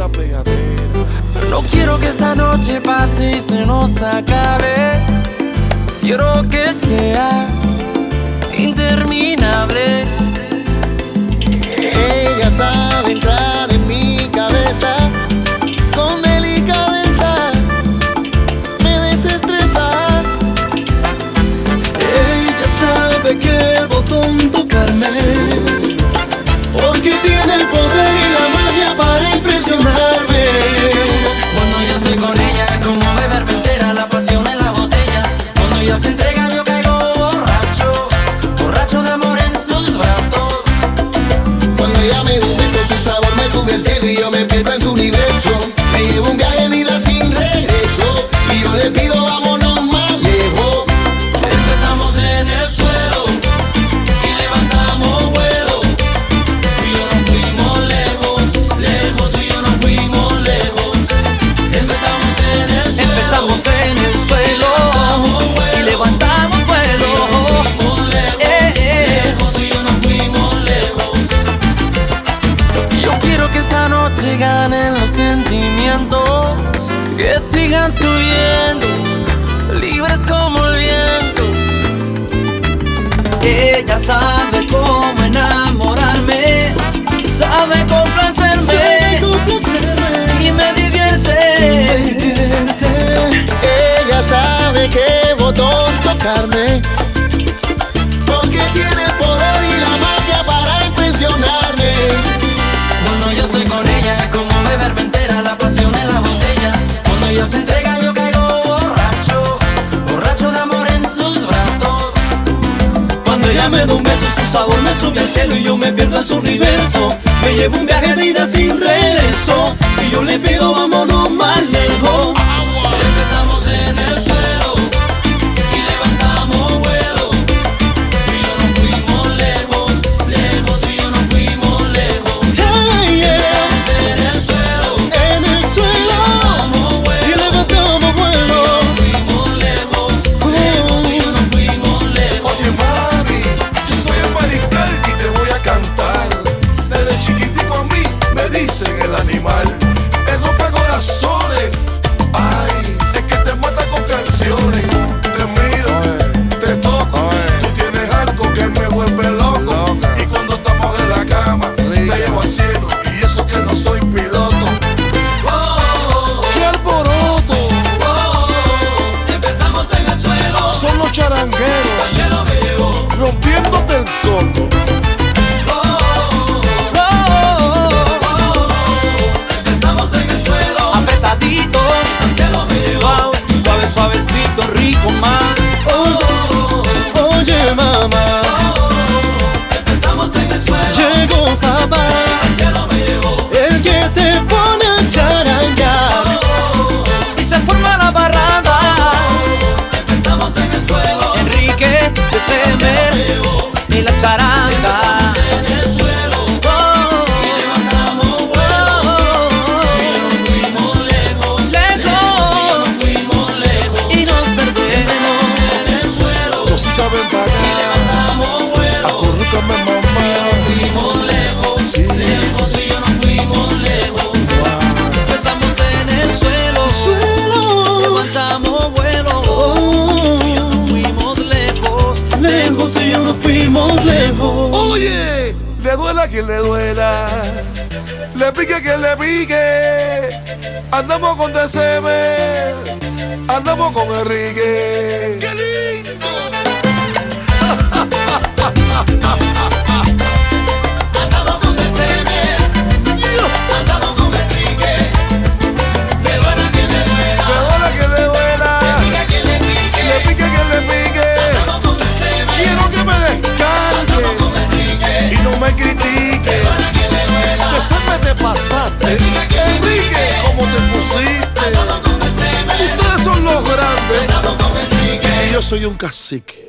la pegadera. No quiero que esta noche pase y se nos acabe. Quiero que sea interminable. Ella sabe entrar en mi cabeza con delicadeza, me desestresa. Ella sabe qué botón tocarme, porque tiene el poder y la magia para impresionarme. Cuando yo estoy con ella es como beberme entera la pasión en la botella. Cuando ella se entrega yo caigo borracho, borracho de amor en sus brazos. Cuando ella me da un beso, su sabor me sube al cielo y yo me pierdo en su universo. Me llevo un viaje de ida sin regreso y yo le pido vámonos más lejos. Empezamos en el suelo y levantamos vuelo. Tú y yo nos fuimos lejos, lejos, tú y yo nos fuimos lejos. Empezamos en el suelo y levantamos vuelo. fuimos lejos, lejos, tú y yo nos fuimos lejos. Yo quiero que esta noche ganen los sentimientos, que sigan subiendo, libres como el viento. Ella sabe cómo enamorarme, sabe complacerme y me divierte. Ella sabe qué botón tocarme, porque tiene el poder y la magia para impresionarme. Cuando yo estoy con ella es como beberme entera la pasión en la botella. Cuando ella se entrega yo caigo borracho, borracho de amor en sus brazos. Cuando ella me da un beso, su sabor me sube al cielo y yo me pierdo en su universo. Me llevo un viaje de ida sin regreso y yo le pido vámonos más lejos. Empezamos en el suelo y levantamos vuelo. Tú y yo nos fuimos lejos, lejos, tú y yo nos fuimos lejos. Hey, yeah. Empezamos en el suelo En el suelo y levantamos vuelo. fuimos lejos, lejos, tú y yo nos fuimos lejos. Oye mami, yo soy el mariscal y te voy a cantar. Desde chiquitico a mí me dicen el animal, el rompecorazones. Ay, es que te mata con canciones. Te miro, te toco, tú tienes algo que me vuelve loco. Y cuando estamos en la cama, te llevo al cielo y eso que no soy piloto. ¡Qué alboroto! Empezamos en el suelo, Son los charangueros cielo me llevó. rompiéndote el coco. Empezamos en el suelo, Apretaditos, cielo me llevó. suave, suave, suavecito, rico más. Oye mamá, Empezamos en el suelo, llegó papá, cielo me llevó. el que te pone a charangar. Y se forma la barrada. Empezamos en el suelo, Enrique de Semer y la charanga. en el suelo y levantamos vuelo. Nos fuimos lejos, Lejos fuimos lejos. y nos perdemos. En el suelo Cosita ven para acá, levantamos vuelo. acurrúcame mamá. Fuimos lejos, Sí. lejos, tú y yo nos fuimos lejos. Empezamos en el suelo, levantamos vuelo. Y nos fuimos lejos, Lejos y yo nos fuimos lejos. Oye, le duela a quien le duela, le pique a quien le pique. Andamos con DCM, andamos con Enrique. ¡Qué lindo! Andamos con DCM, andamos con Enrique. Le duela a quien le duela, Le duela a quien le duela, pica a quien le pique. le pique a quien le pique. Andamos con DCM, Quiero que me descargues Enrique. y no me critiques. Que siempre te pasaste, Enrique, como te pusiste. Ustedes son los grandes y yo soy un cacique.